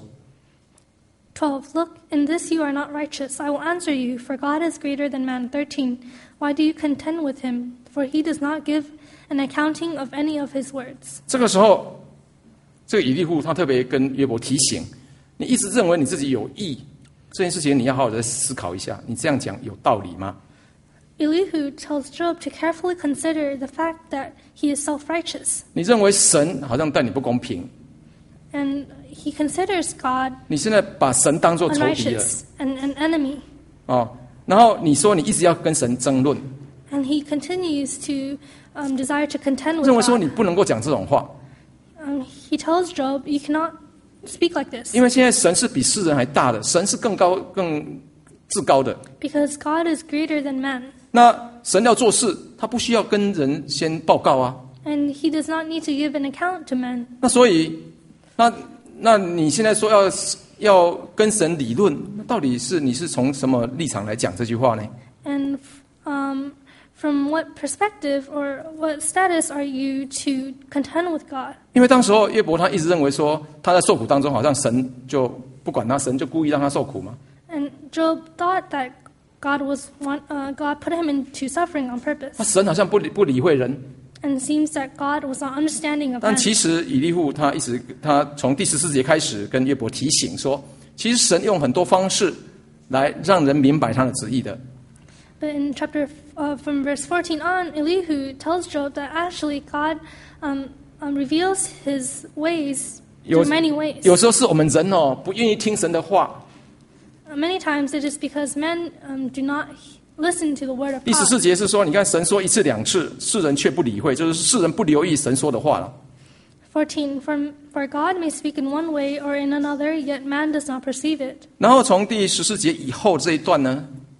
12, look, in this you are not righteous. I will answer you, for God is greater than man. 13, why do you contend with him? For he does not give an accounting of any of his words. 这个时候，这个以利户他特别跟约伯提醒，你一直认为你自己有义，这件事情你要好好的思考一下，你这样讲有道理吗？ Elihu tells Job to carefully consider the fact that he is self-righteous. 你认为神好像对你不公平， And he considers God 你现在把神当作仇敌了 unrighteous and an enemy. 然后你说你一直要跟神争论， And he continues to desire to contend with 认为说你 God. 不能够讲这种话， He tells Job, you cannot speak like this. 因为现在神是比世人还大的，神是更高、更至高的。 Because God is greater than man. 那神要做事，他不需要跟人先报告啊。 And he does not need to give an account to men. 那所以，那你现在说要跟神理论，那到底是你是从什么立场来讲这句话呢？ And from what perspective or what status are you to contend with God? 因为当时候约伯他一直认为说他在受苦当中，好像神就不管他，神就故意让他受苦嘛。 And Job thought that God put him into suffering on purpose. 那神好像不理会人， And it seems that God was not understanding of 但 man. 其实以利户他从第14节开始跟约伯提醒说，其实神用很多方式来让人明白他的旨意的。 But in chapter from verse 14 on, Elihu tells Job that actually God reveals his ways through many ways. 有时候是我们人不愿意听神的话。 Many times it is because men do not listen to the word of 第 God. 14节是说，你看神说1次2次，世人却不理会，就是世人不留意神说的话了。 14, for God may speak in one way or in another, yet man does not perceive it. 然后从第14节以后这一段呢，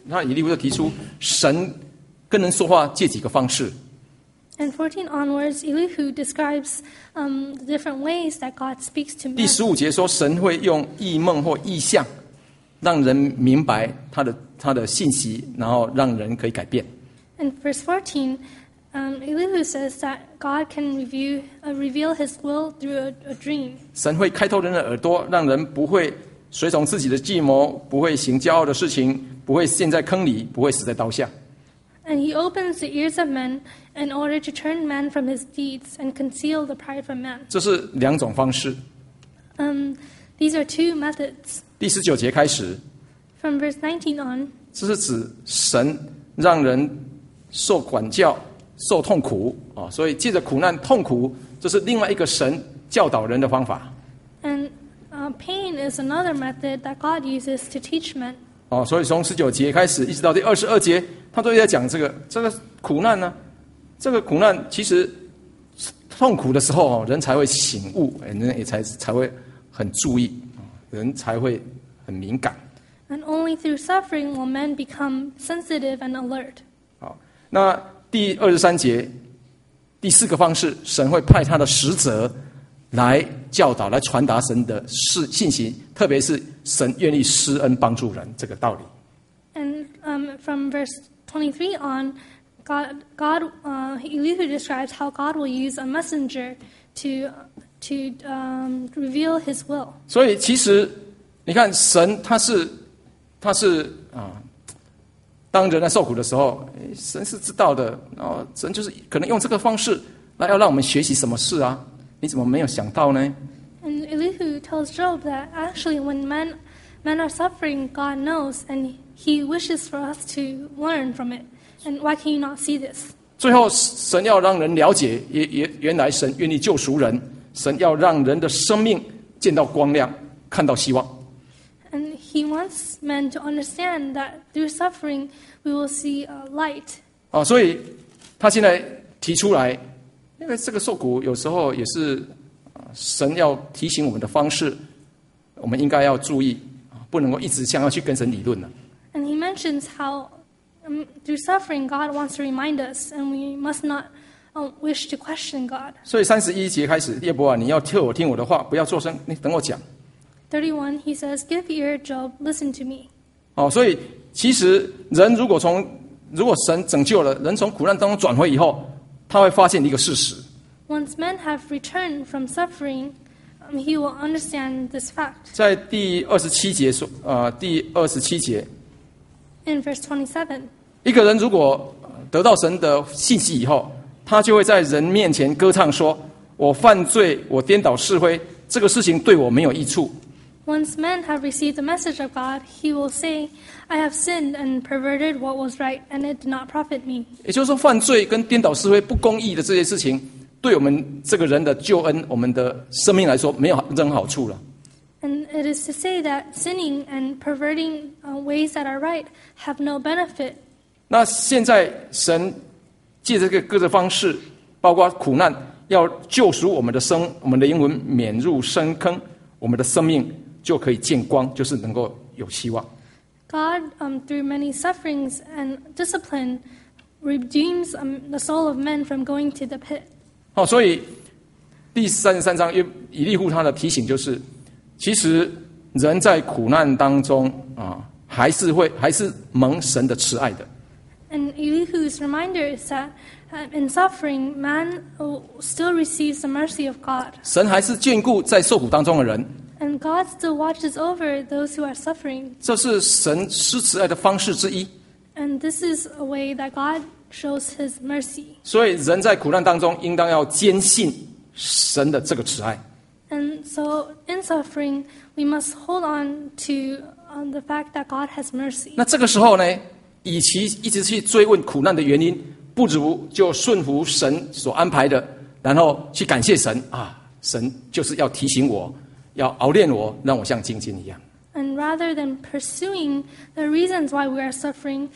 那以利户就提出，神跟人说话借几个方式。 And 14 onwards, Elihu describes the different ways that God speaks to 第 men. 15节说，神会用异梦或异象，让人明白他的信息，然后让人可以改变。 In verse 14, Elihu says that God can reveal His will through a dream. 神会开透人的耳朵，让人不会随从自己的计谋，不会行骄傲的事情，不会陷在坑里，不会死在刀下。 And He opens the ears of men in order to turn man from his deeds and conceal the pride from man. 这是2种方式。 These are 2 methods. 第19节开始， From verse 19 on, 这是指神让人受管教、受痛苦啊，所以借着苦难、痛苦，这是另外一个神教导人的方法。 and pain is another method that God uses to teach men. 哦，所以从19节开始，一直到第22节，他都在讲这个苦难呢。这个苦难其实痛苦的时候，人才会醒悟，人也才会很注意，人才会很敏感。 And only through suffering will men become sensitive and alert. 好，那第23节，第4个方式，神会派他的使者来教导、来传达神的信息，特别是神愿意施恩帮助人这个道理。 And from verse 23 on, Elihu describes how God will use a messenger to reveal His will. 所以其实你看，神他是当人在受苦的时候，神是知道的，然后神就是可能用这个方式来要让我们学习什么事啊？你怎么没有想到呢？ And Elihu tells Job that actually when men are suffering, God knows, and He wishes for us to learn from it. And why can you not see this? 最后，神要让人了解，原来神愿意救赎人，神要让人的生命见到光亮，看到希望。 And He wants men to understand that through suffering, we will see a light. 所以他现在提出来，因为这个受苦有时候也是神要提醒我们的方式，我们应该要注意，不能够一直想要去跟神理论了。 And He mentions how through suffering, God wants to remind us, and we must not wish to question God. 所以31节开始，耶伯啊，你要听我的话，不要作声，你等我讲。 31, He says, "Give ear, Job, listen to me." 所以其实人如果神拯救了人，从苦难当中转回以后，他会发现一个事实。 Once men have returned from suffering, he will understand this fact. 在第27节说，第27节， In verse 27, 一个人如果得到神的信息以后，他就会在人面前歌唱说：“我犯罪，我颠倒是非，这个事情对我没有益处。” once men have received the message of God, he will say, "I have sinned and perverted what was right, and it did not profit me." 也就是说，犯罪跟颠倒是非、不公义的这些事情，对我们这个人的救恩、我们的生命来说，没有任何好处了。 And it is to say that sinning and perverting ways that are right have no benefit. 那现在神借这个各个方式，包括苦难，要救赎我们的灵魂免入深坑，我们的生命就可以见光，就是能够有希望。 God, through many sufferings and discipline, redeems the soul of men from going to the pit. 所以第33章以利户他的提醒就是，其实人在苦难当中还是蒙神的慈爱的。 And Elihu's reminder is that in suffering, man still receives the mercy of God. 神还是眷顾在受苦当中的人。 And God still watches over those who are suffering. 这是神施慈爱的方式之一。 And this is a way that God shows His mercy. 所以人在苦难当中，应当要坚信神的这个慈爱。 And so in suffering, we must hold on to the fact that God has mercy. 那这个时候呢，与其一直去追问苦难的原因，不如就顺服神所安排的，然后去感谢神神就是要提醒我，要熬练我，让我像精金一样。 And rather than pursuing the reasons why we are suffering,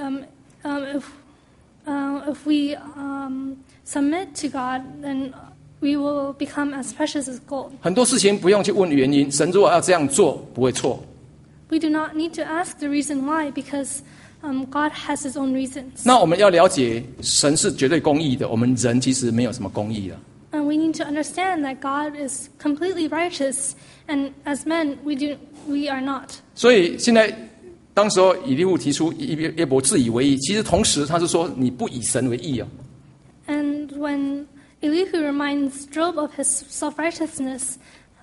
if we submit to God, then we will become as precious as gold. 很多事情不用去问原因，神如果要这样做，不会错。 We do not need to ask the reason why, because God has his own reasons. 那我们要了解神是绝对公义的，我们人其实没有什么公义的。 And we need to understand that God is completely righteous, and as men, we are not. 所以现在当时候以利户提出约伯自以为义，其实同时他是说你不以神为义哦。 And when Elihu reminds Job of his self-righteousness,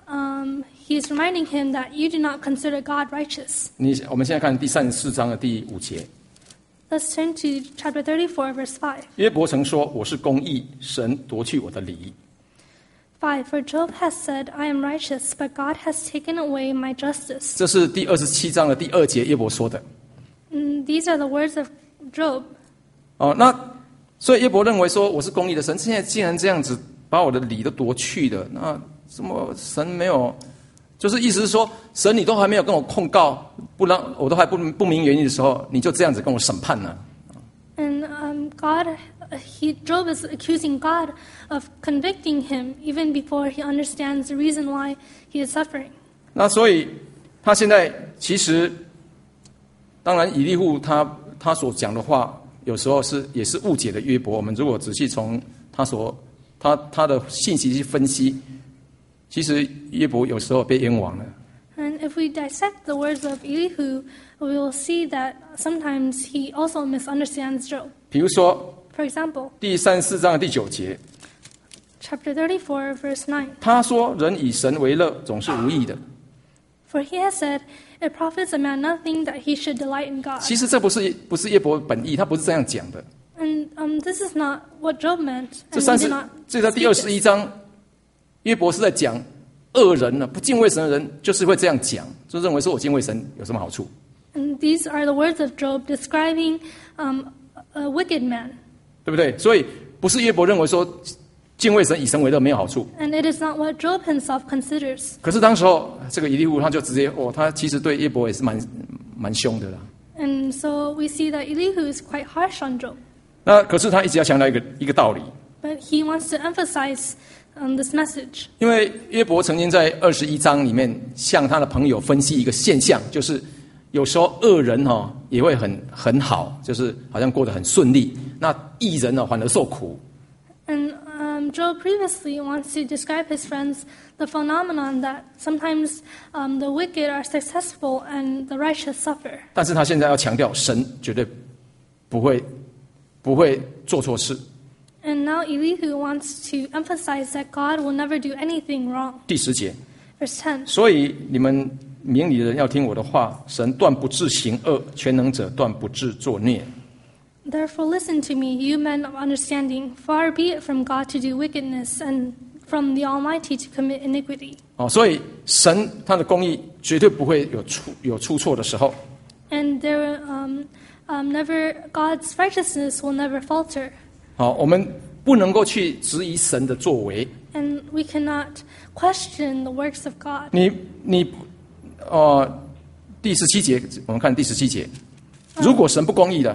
he is reminding him that you do not consider God righteous. 我们现在看第34章的第5节。 Let's turn to chapter 34, verse 5. 约伯曾说：“我是公义，神夺去我的理。” 5. For Job has said, I am righteous, but God has taken away my justice. 这是第27章的第2节约伯说的。 These are the words of Job. 那所以约伯认为说我是公义的，神现在既然这样子把我的理都夺去了，那什么神没有？就是意思是说，神你都还没有跟我控告，不让我都还不明原因的时候，你就这样子跟我审判呢 ？And Job is accusing God of convicting him even before he understands the reason why he is suffering. 那所以他现在其实，当然以利户他所讲的话，有时候也是误解了约伯。我们如果仔细从他的信息去分析。其实约伯有时候被冤枉了。 And if we dissect the words of Elihu, we will see that sometimes he also misunderstands Job. 比如说 For example, 第34章的第9节 chapter 34, verse 9. 他说：“人以神为乐，总是无益的。” For he has said, It profits a man nothing that he should delight in God. 其实这不是约伯本意，他不是这样讲的。 And this is not what Job meant. 这在第21章。约伯是在讲恶人呢，不敬畏神的人就是会这样讲，就认为说我敬畏神有什么好处。 And these are the words of Job describing a wicked man. 对不对？所以不是约伯认为说敬畏神以神为乐没有好处。 And it is not what Job himself considers. 可是当时候这个以利户他就直接他其实对约伯也是蛮凶的啦。 And so we see that Elihu is quite harsh on Job. 那可是他一直要强调一个道理。 But he wants to emphasize this message. 因为约伯曾经在21章里面向他的朋友分析一个现象，就是有时候恶人也会很好，就是好像过得很顺利，那义人反而受苦。 And Job previously wants to describe his friends the phenomenon that sometimes the wicked are successful and the righteous suffer. 但是他现在要强调，神绝对不会做错事。 And now Elihu wants to emphasize that God will never do anything wrong. 第10节 Verse 10. 所以你们明理的人要听我的话，神断不致行恶，全能者断不致作孽。 Therefore listen to me, you men of understanding. Far be it from God to do wickedness, and from the Almighty to commit iniquity. 所以神他的公义绝对不会有出错的时候。 And God's righteousness will never falter. 我们不能够去质疑神的作为。 And we cannot question the works of God. 第17节，我们看第17节，如果神不公义的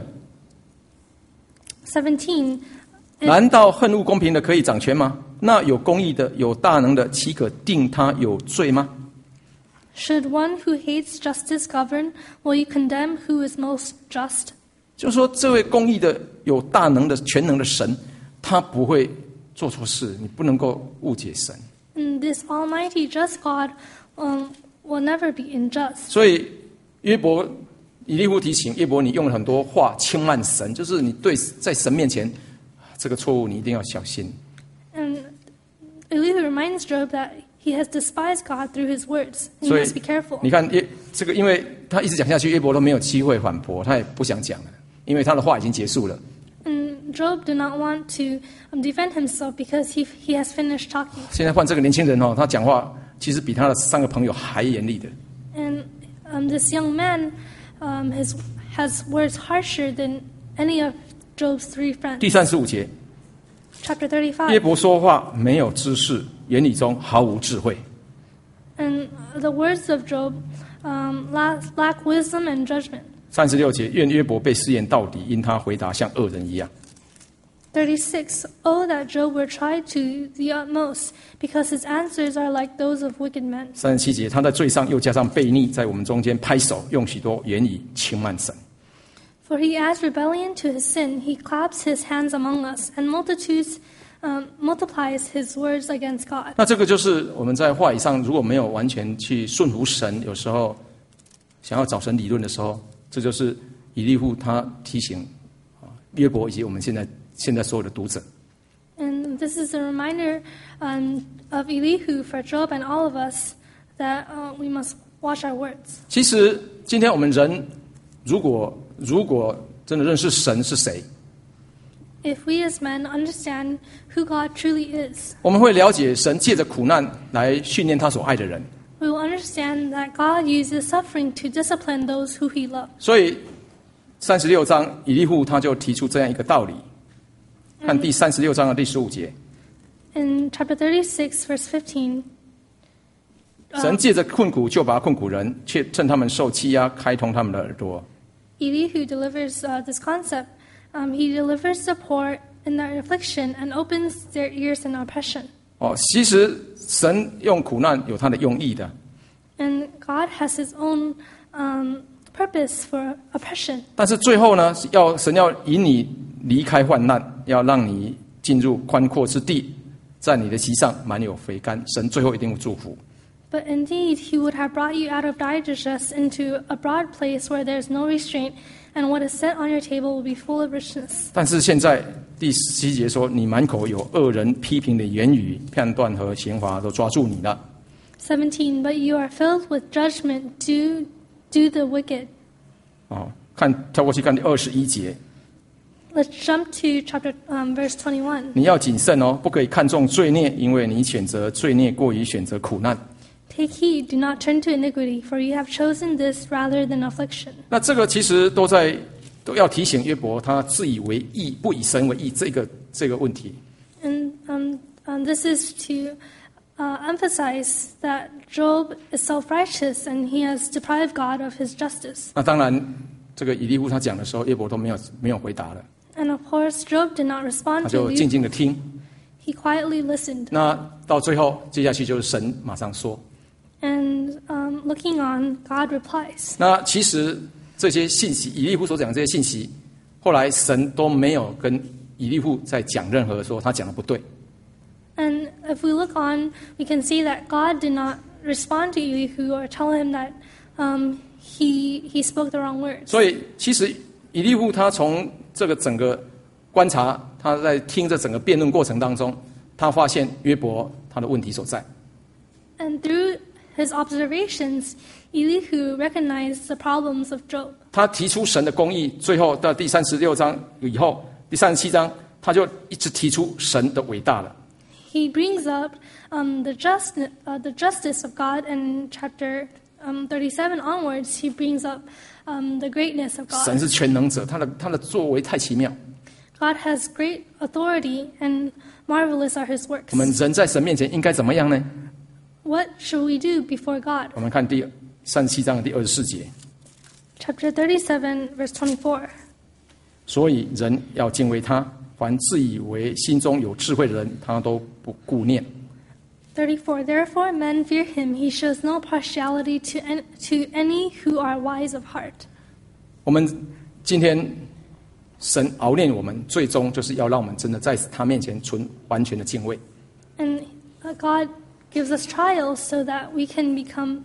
17. 难道恨恶公平的可以掌权吗？那有公义的、有大能的，岂可定他有罪吗？ Should one who hates justice govern? Will you condemn who is most just? 就是说，这位公义的、有大能的、全能的神，他不会做错事，你不能够误解神。 And this almighty just God will never be unjust. 所以以利户提醒约伯，你用了很多话轻慢神，就是你在神面前这个错误，你一定要小心。 And Elihu reminds Job that he has despised God through his words. He 所以 must be careful. 你看这个，因为他一直讲下去，约伯都没有机会反驳，他也不想讲了，因为他的话已经结束了。 And Job did not want to defend himself because he has finished talking. 现在换这个年轻人他讲话其实比他的3个朋友还严厉的。 And this young man has words harsher than any of Job's 3 friends. 第35节， Chapter 约 35. 伯说话没有知识，言语中毫无智慧。 And the words of Job lack wisdom and judgment. 36节，愿约伯被试验到底，因他回答像恶人一样。 36. Oh, that Job were tried to the utmost, because his answers are like those of wicked men. 37节，他在罪上又加上悖逆，在我们中间拍手，用许多言语轻慢神。 For he adds rebellion to his sin. He claps his hands among us, and multitudes multiplies his words against God. 那这个就是我们在话语上如果没有完全去顺服神，有时候想要找神理论的时候，这就是以利户他提醒约伯以及我们现在所有的读者。 And this is a reminder of Elihu for Job and all of us that we must watch our words. 其实今天我们人如果真的认识神是谁， If we as men understand who God truly is, 我们会了解神借着苦难来训练他所爱的人。 we will understand that God uses suffering to discipline those who he loves. 所以36章以利户他就提出这样一个道理，看第36章的第15节。 In chapter 36, verse 15, 神借着困苦救拔困苦人，却趁他们受欺压，开通他们的耳朵。 Elihu delivers this concept. He delivers the poor in their affliction and opens their ears in oppression. 其实神用苦难有他的用意的， And God has his own purpose for oppression. 但是最后呢，神要引你离开患难，要让你进入宽阔之地，在你的席上满有肥甘。神最后一定会祝福。 But indeed, he would have brought you out of dire distress into a broad place where there is no restraint, and what is set on your table will be full of richness. 但是现在第17节说，你满口有恶人批评的言语、判断和刑罚都抓住你了。 17, but you are filled with judgment, do the wicked. 跳过去看第21节， Let's jump to chapter verse 21. 你要谨慎哦，不可以看重罪孽，因为你选择罪孽过于选择苦难。 Take heed, do not turn to iniquity, for you have chosen this rather than affliction. 那这个其实都要提醒约伯，他自以为义，不以神为义这个问题。 And this is to emphasize that Job is self-righteous and he has deprived God of his justice. 那当然，这个以利户他讲的时候，约伯都没有回答了， And of course, Job did not respond 他 to 就静 Elihu. 静的听。 He quietly listened. 那到最后，接下去就是神马上说。 And looking on, God replies. 那其实这些信息，以利户所讲的这些信息，后来神都没有跟以利户在讲任何说他讲的不对。 And if we look on, we can see that God did not respond to Elihu or tell him that he spoke the wrong words. 所以其实以利户他从这个整个观察，他在听这整个辩论过程当中，他发现约伯他的问题所在。 And through his observations, Elihu recognized the problems of Job. 他提出神的公义，最后到第36章以后，第37章他就一直提出神的伟大了。 He brings up the justice of God, and chapter 37 onwards, he brings up the greatness of 神 God. 是全能者，他的作为太奇妙。 God has great authority, and marvelous are his 我 works. 们人在神面前应该怎么样呢？ What should we do before God? 我们看第37章的第24节。 Chapter 37, verse 24. 所以人要敬畏他，凡自以为心中有智慧的人，他都不顾念。 34. Therefore men fear him. He shows no partiality to any who are wise of heart. 我们今天神熬炼我们，最终就是要让我们真的在他面前存完全的敬畏。 And God gives us trials so that we can become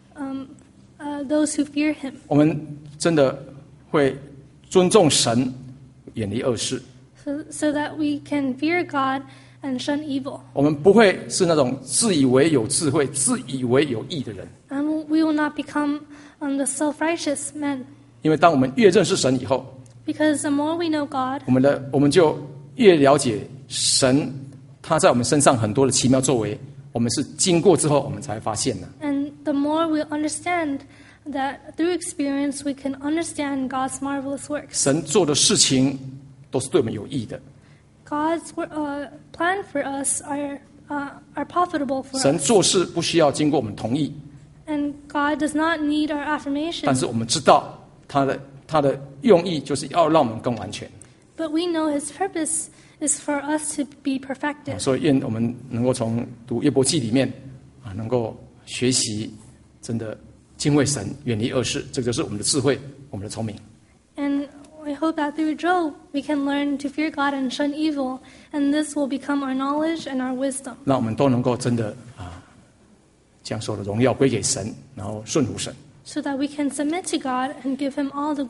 those who fear him. 我们真的会尊重神，远离恶事。 So that we can fear God and shun evil. 我们不会是那种自以为有智慧、自以为有义的人。 And we will not become the self-righteous men. 因为当我们越认识神以后， Because the more we know God, 我们就越了解神，他在我们身上很多的奇妙作为，我们是经过之后我们才发现的。 and the more we understand that through experience we can understand God's marvelous works. 神做的事情都是对我们有益的， God's plan for us are profitable for 神 us. 做事不需要经过我们同意， And God does not need our 但 affirmation. 是我们知道他的用意就是要让我们更完全。 But we know his purpose is for us to be perfected. 所以愿我们能够从读约伯记里面能够学习真的敬畏神，远离恶事，这就是我们的智慧，我们的聪明。 And I hope that through Job, we can learn to fear God and shun evil, and this will become our knowledge and our wisdom. 让我们都能够真的将所有的荣耀归给神，然后顺服神。 So that we can submit to God and give Him all the